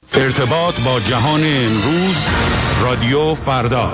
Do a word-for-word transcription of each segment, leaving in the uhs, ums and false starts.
ارتباط با جهان امروز، رادیو فردا.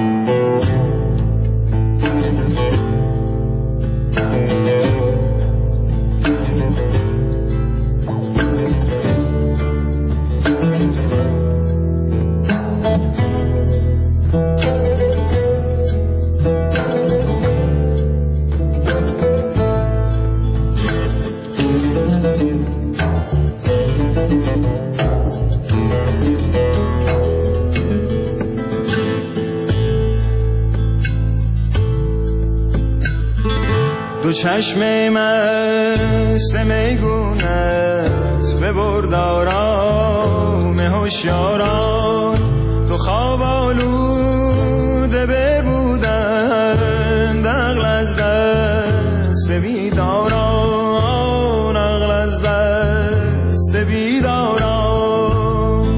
دو چشم مست میگونت ببرد آرام هوشیاران، تو خواب آلوده ببودند عقل از دست بیداران، عقل از دست بیداران.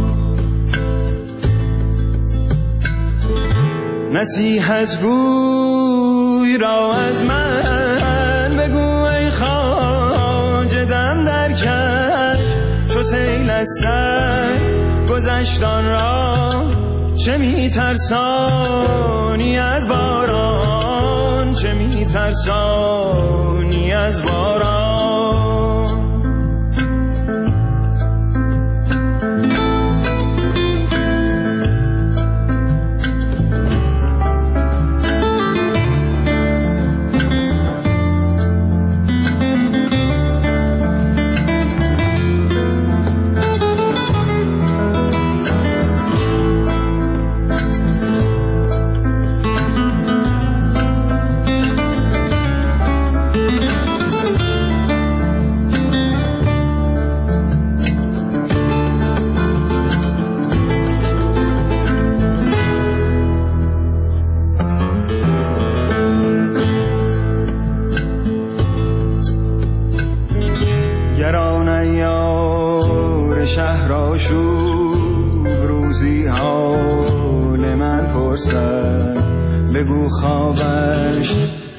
نصیحت گوی را از من سیل از سر گذشتان را، چه میترسانی از باران، چه میترسانی از باران. شهر آشوب روزی حال من پرسد، بگو خوابش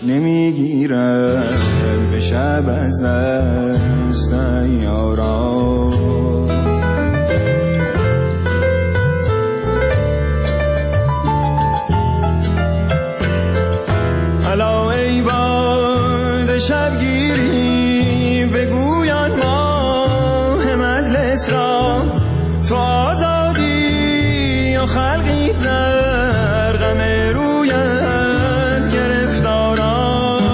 نمیگیرد به شب از دست یاران. الا ای باد شبگیری بگویان ماه مجلس را، تو آزادی و خلقی در غم رویت گرفتاران.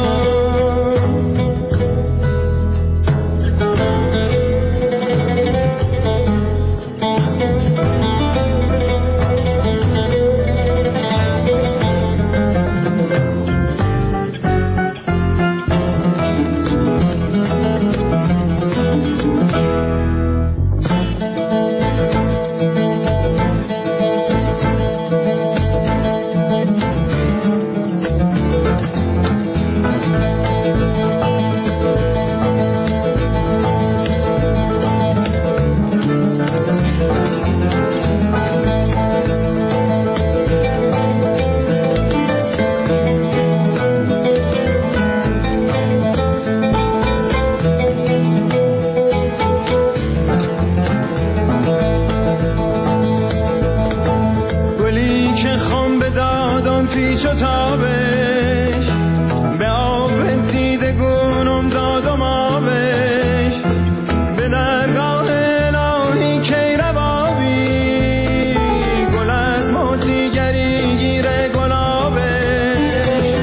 پیچ و تابش به آب دیده گونم دادم آبش، به درگاه الهی کی ربابی گل از ما دیگری گیره گلابش.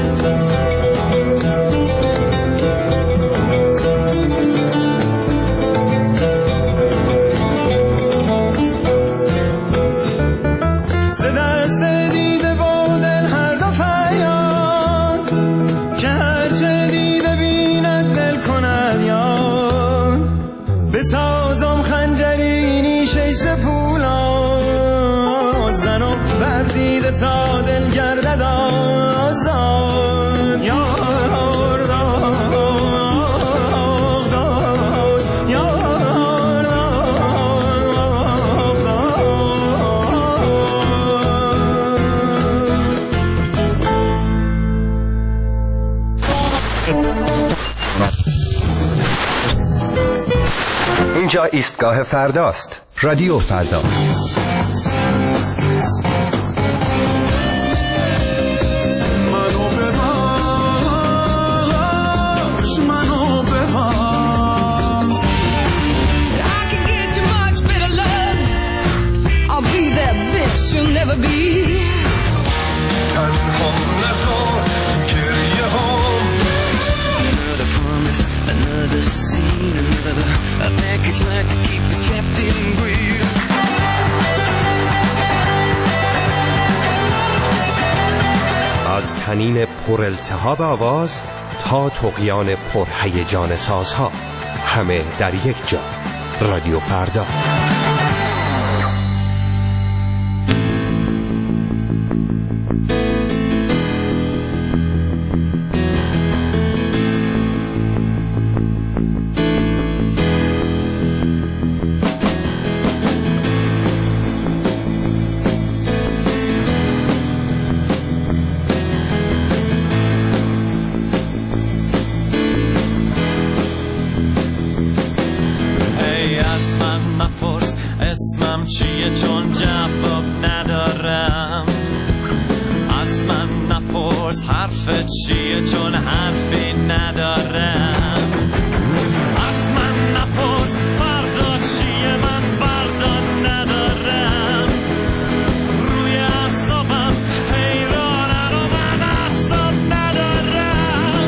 ز دست دیده بود هر دو فریاد که هرچه دیده بیند دل کند یاد، بسازم خنجری نیشش پولاد، زن و بر دیده تا دل گردد آزاد. یار داد داد یار داد اینجا ایستگاه فرداست. رادیو فردا. You'll never be تنها نزار گریه هم Another promise, another scene, another a package like to keep us trapped in greed. از طنین پر التهاب آواز تا طغیان پر هیجان سازها، همه در یک جا. رادیو فردا. اسمم چیه چون جواب ندارم، از من نپرس حرف چیه چون حرفی ندارم، از من نپرس فردا چیه من فردا ندارم، روی اعصابم حیرانم و من اعصاب ندارم،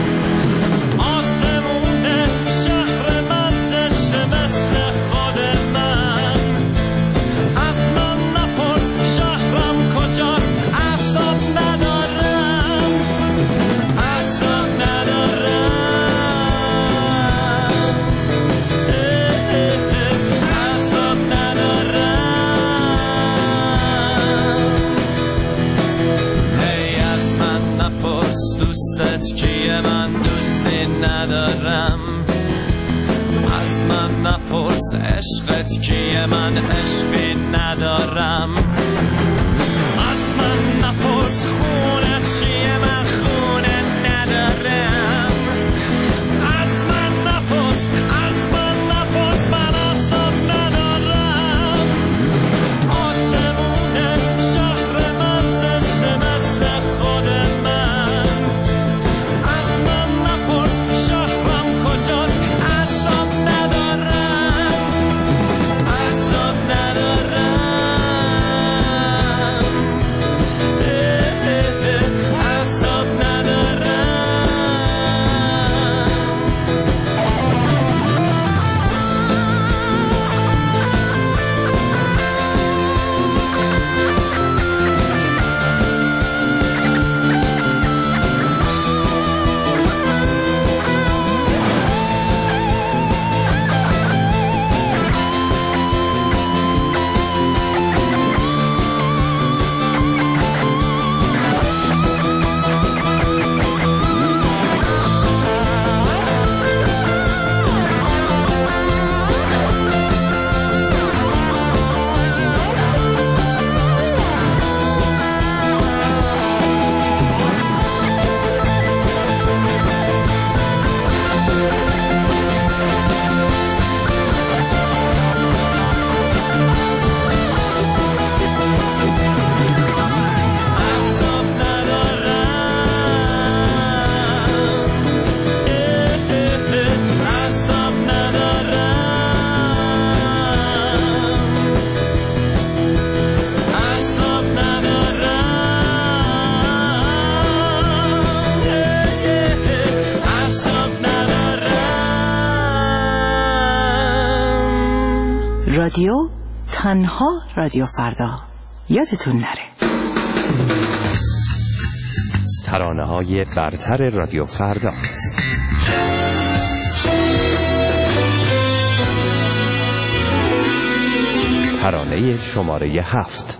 آسمون شهر من زشته مثل خود من، از من نپرس شهرم کجاست اعصاب ندارم، اعصاب ندارم، اعصاب ندارم. هی از من نپرس دوستت کیه من دوستی ندارم، از من نپرس عشقت کیه من عشقی ندارم، از من نپرس خونت چیه من خونه ندارم، از من نپرس از من نپرس من اعصاب ندارم، آسمون شهر من زشته مثل خود من، از من نپرس شهرم کجاست اعصاب ندارم، اعصاب ندارم، اعصاب ندارم. رادیو تنها رادیو فردا، یادتون نره. ترانه های برتر رادیو فردا. ترانه شماره هفت.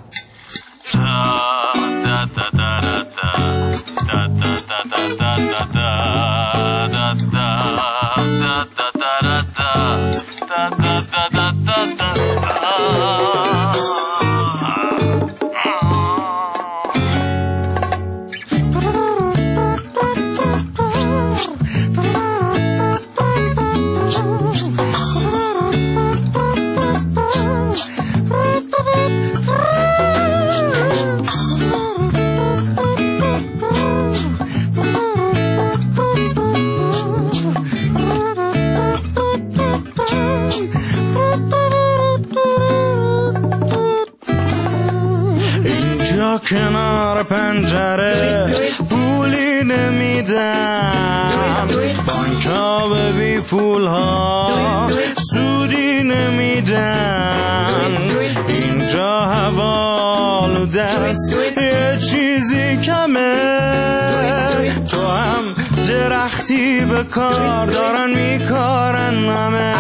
کنار پنجره پولی نمیدم، بانکا به بی پول ها سودی نمیدن، اینجا حوالو دست یه چیزی کمه، تو هم درختی به کار دارن میکارن همه.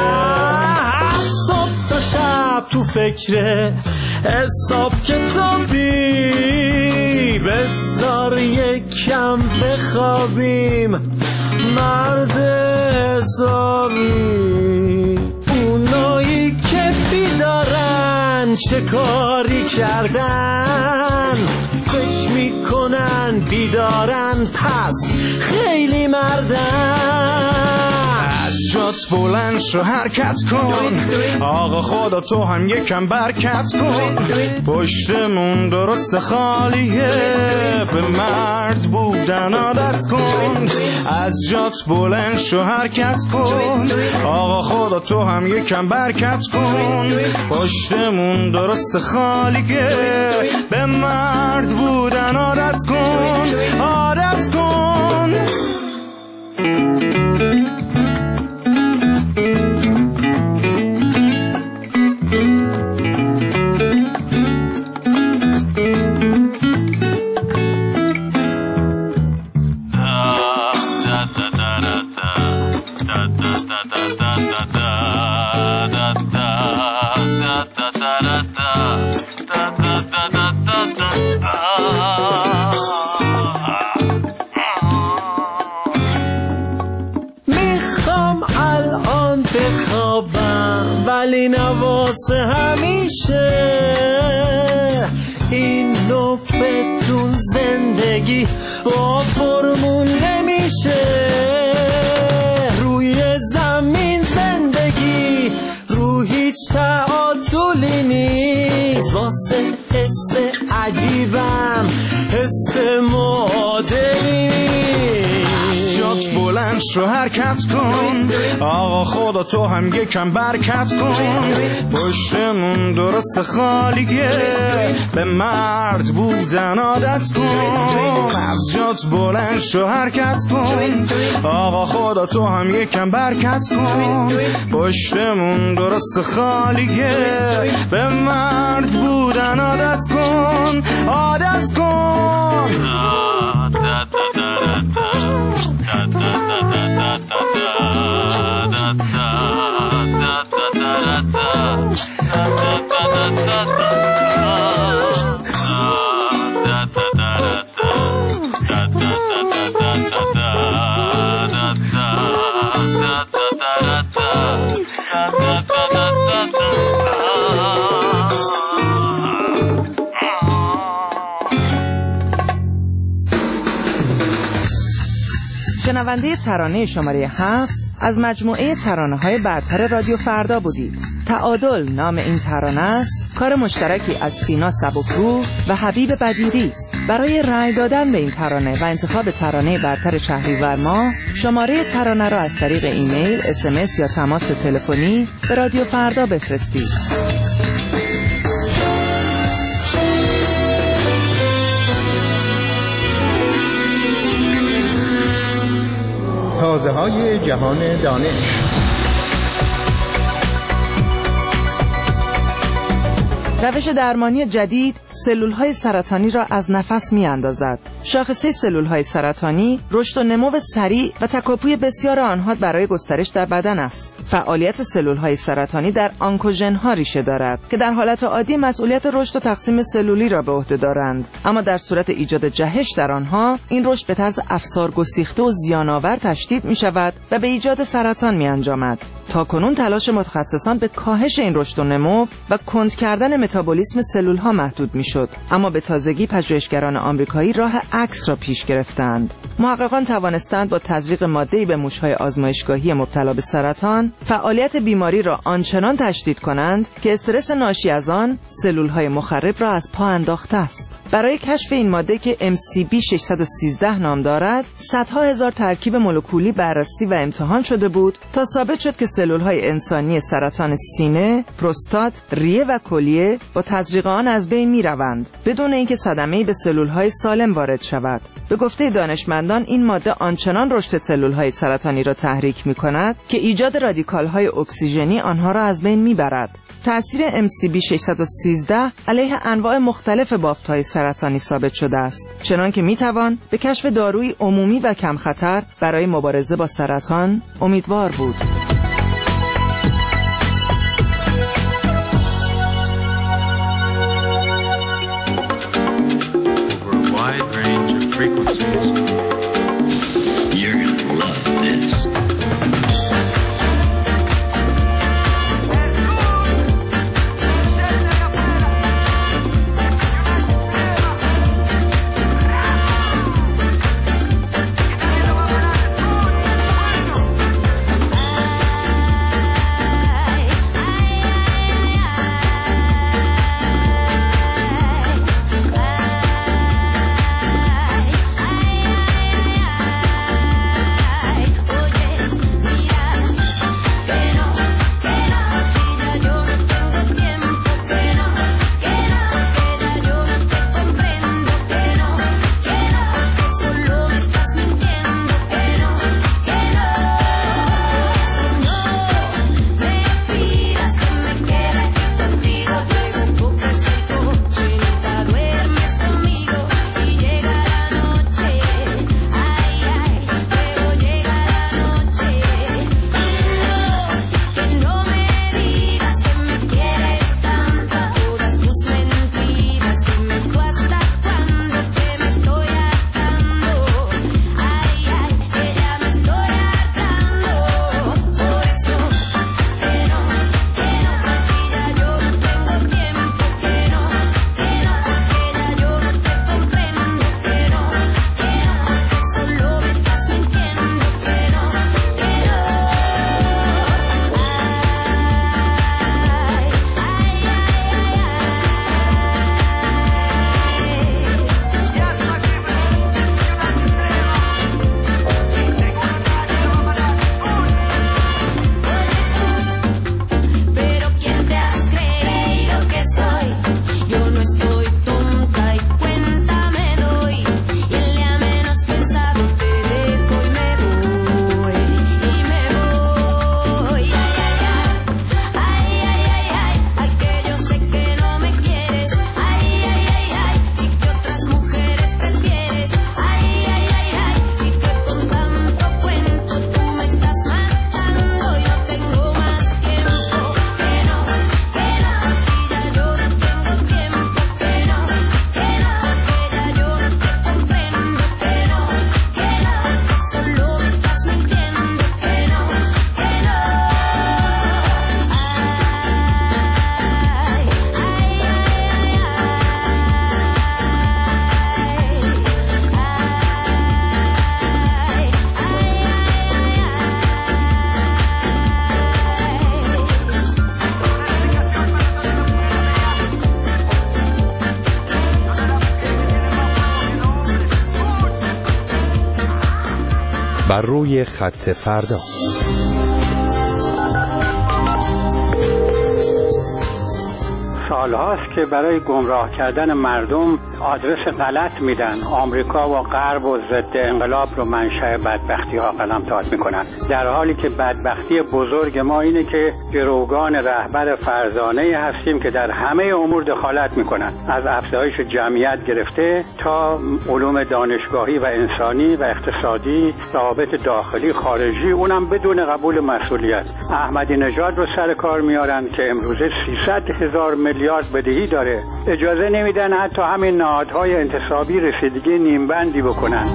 صبح تا شب تو فکره حساب کتابی، بذار یکم بخوابیم مرد حسابی. اونایی که بیدارن چه کاری کردن، فکر میکنن بیدارن پس خیلی مردن. از جات بلند شو حرکت کن، آقا خدا تو هم یکم برکت کن، پشتمون درست خالیه به مرد بودن عادت کن. از جات بلند شو حرکت کن، آقا خدا تو هم یکم برکت کن، پشتمون درست خالیه به مرد بودن عادت کن، عادت کن. میخوام الان بخوابم ولی نواسه همیشه، این نو بدون زندگی با فرمون نمیشه. روی زمین زندگی رو هیچ تعادلی نیست، واسه حس عجیبم حس معادلی نیست. جات بلند شو حرکت کن، آقا خدا تو هم یکم برکت کن، پشتمون درست خالیه به مرد بودن عادت کن. از جات بلند شو حرکت کن، آقا خدا تو هم یکم برکت کن، پشتمون درست خالیه به مرد بودن عادت کن، عادت کن. شنونده ترانه شماره هفت از مجموعه ترانه‌های برتر رادیو فردا بودید. تعادل نام این ترانه است، کار مشترکی از سینا سبکروح و حبیب بدیری. برای رأی دادن به این ترانه و انتخاب ترانه برتر شهریور ماه، شماره ترانه را از طریق ایمیل، اس ام اس یا تماس تلفنی به رادیو فردا بفرستید. تازه های جهان دانش. روش درمانی جدید سلول‌های سرطانی را از نفس می‌اندازد. شاخصه سلول‌های سرطانی رشد و نمو سریع و تکاپوی بسیار آنها برای گسترش در بدن است. فعالیت سلول‌های سرطانی در آنکوژن‌ها ریشه دارد که در حالت عادی مسئولیت رشد و تقسیم سلولی را به عهده دارند، اما در صورت ایجاد جهش در آنها این رشد به طرز افسار گسیخته و زیان‌آور تشدید می‌شود و به ایجاد سرطان می‌انجامد. تاکنون تلاش متخصصان به کاهش این رشد و نمو و کند کردن متابولیسم سلول‌ها محدود می‌شد، اما به تازگی پژوهشگران آمریکایی راه عکس را پیش گرفتند. محققان توانستند با تزریق ماده‌ای به موش‌های آزمایشگاهی مبتلا به سرطان فعالیت بیماری را آنچنان تشدید کنند که استرس ناشی از آن سلول‌های مخرب را از پا انداخته است. برای کشف این ماده که ام سی بی ششصد و سیزده نام دارد، صدها هزار ترکیب مولکولی بررسی و امتحان شده بود تا ثابت شد که سلول‌های انسانی سرطان سینه، پروستات، ریه و کلیه با تزریق آن از بین می‌روند بدون اینکه صدمه‌ای به سلول‌های سالم وارد شود. به گفته دانشمندان این ماده آنچنان رشد سلول‌های سرطانی را تحریک می‌کند که ایجاد رادیکال‌های اکسیژنی آنها را از بین می‌برد. تأثیر ام سی بی ششصد و سیزده علیه انواع مختلف بافت‌های سرطانی ثابت شده است، چنان که می‌توان به کشف دارویی عمومی و کم خطر برای مبارزه با سرطان امیدوار بود. بر روی خط فردا. سالهاست که برای گمراه کردن مردم آدرس غلط میدن. آمریکا و غرب و ضد انقلاب رو منشأ بدبختی ها قلمداد میکنن، در حالی که بدبختی بزرگ ما اینه که گروگان رهبر فرزانه هستیم که در همه امور دخالت میکنن، از افزایش جمعیت گرفته تا علوم دانشگاهی و انسانی و اقتصادی، روابط داخلی خارجی، اونم بدون قبول مسئولیت. احمدی نژاد رو سر کار میارن که امروزه سیصد هزار میلیارد بدهی داره، اجازه نمیدن حتی همین نهادهای انتصابی رسیدگی نیمبندی بکنن.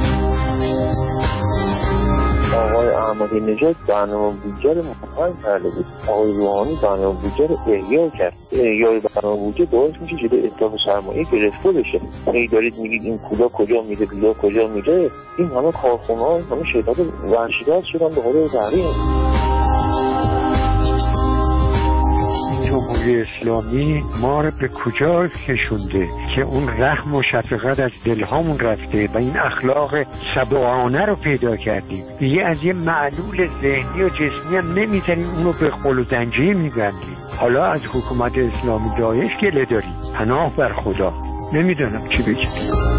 آقای احمدی نژاد برنامه بودجه رو مفهوم کرده بود، آقای روحانی برنامه بودجه رو احیا کرد. احیای برنامه بودجه باعث میشه جلوی اتلاف سرمایه گرفته بشه. هی دارید میگید این پولا کجا میده، پولا کجا میده. این همه کارخونه‌ها، همه شرکت ورشکست شدن به حال تحریم. جمهوری جمهوری اسلامی ما رو به کجا کشونده که اون رحم و شفقت از دلهامون رفته و این اخلاق سبعانه رو پیدا کردیم. دیگه از یه معلول ذهنی و جسمی هم نمیتونیم اونو به قل و زنجیر میبندیم. حالا از حکومت اسلامی داعش گله داریم. پناه بر خدا. نمیدونم چی بگم.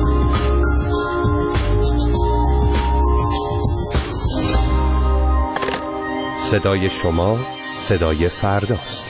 صدای شما صدای فرداست.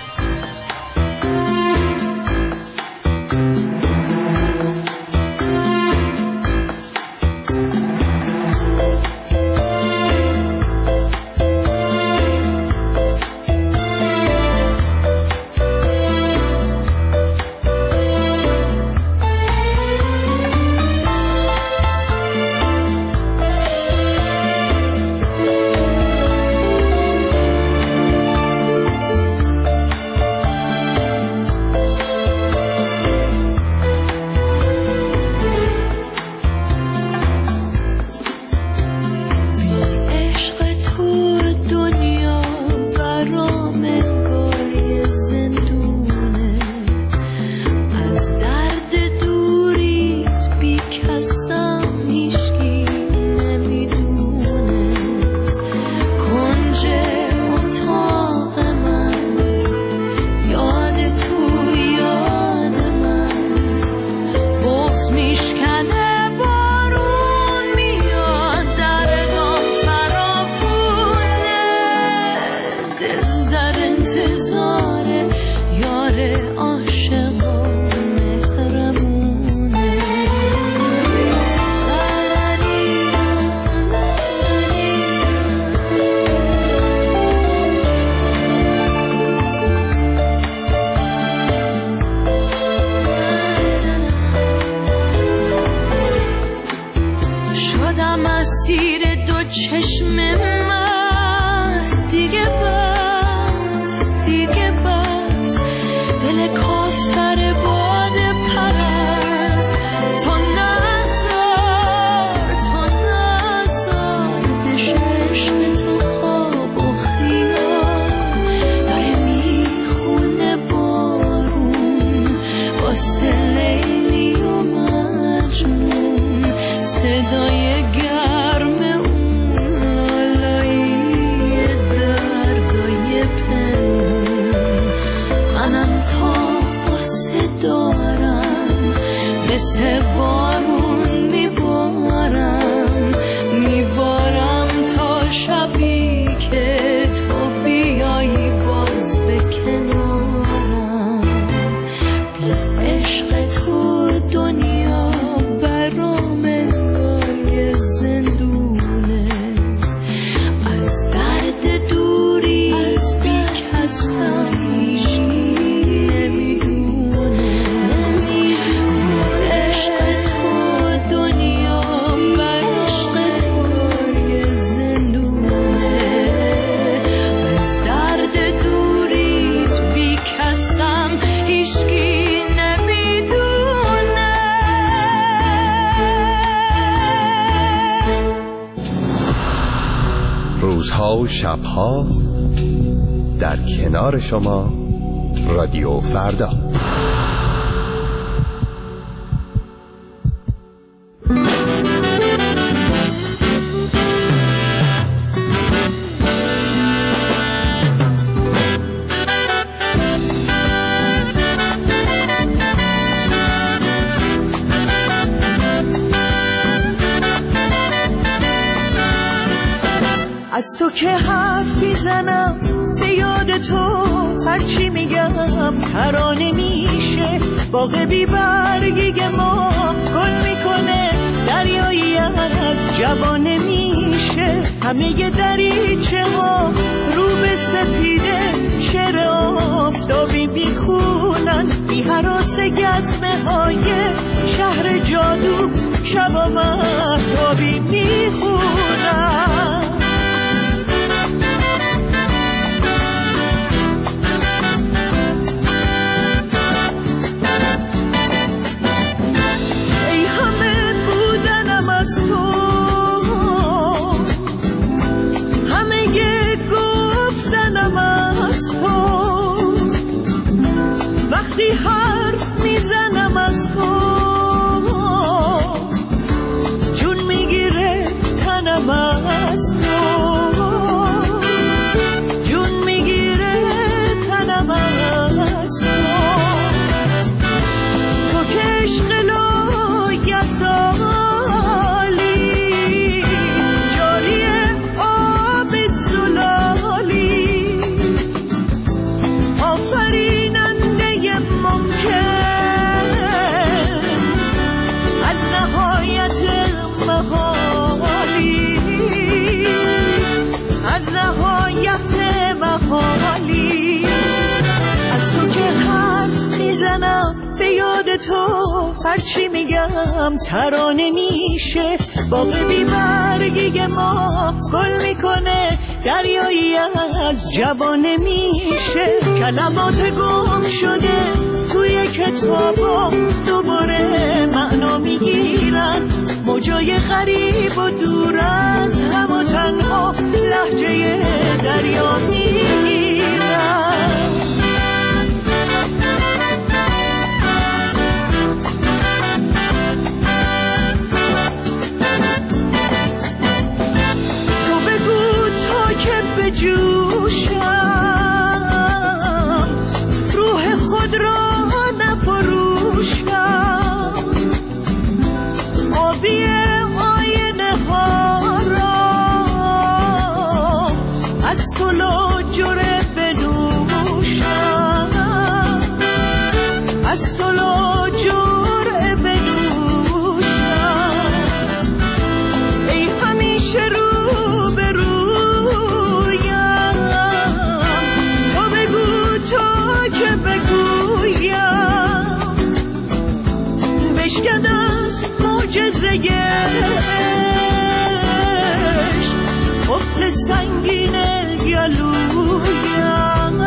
روزها و شبها در کنار شما رادیو فردا. از تو که حرف میزنم به یاد تو، هرچی میگم ترانه میشه. باغ بی برگی ما گل میکنه، دریایی از جوانه میشه. همه دریچه ها رو به سپیده، شعر آفتابی میخونن. بی هراس گزمه های شهر جادو، شبا مهتابی میخونن. وقتی حرف میزنم از تو جون میگیره تنم از تو جون میگیره تنم از تو تو که عشق لایزالی جاری آب زلالی آفریننده ممکن از نهایت محالی از نهایت محالی از تو که حرف میزنم به یاد تو هرچی میگم ترانه میشه باغ بی برگی ما گل میکنه دریایی از جوانه میشه کلمات گم شده توی کتابا دوباره معنا میگیرن موجای غریب و دور از هم و تنها لهجه دریا میگیرن جوشم روح خود را نفروشم آبی آینه ها را از تو لاجره بنوشم از تو لاجره بنوشم ای همیشه رو به رو بشکن از معجزه عشق قفل سنگین گلویم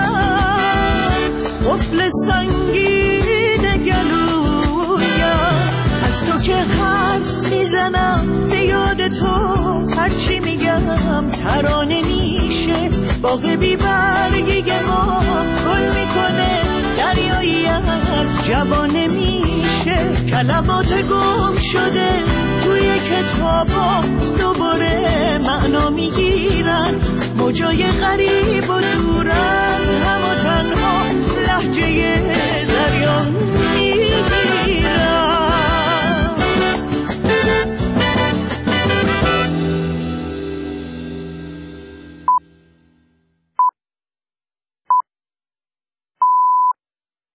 قفل سنگین گلویم از تو که حرف میزنم به یاد تو هرچی میگم ترانه میشه باغ بی برگی ما گل میکنه دریایی از جوانه میشه کلمات گم شده توی کتابا دوباره معنا میگیرن موجای غریب و دور از هم و تنها لهجه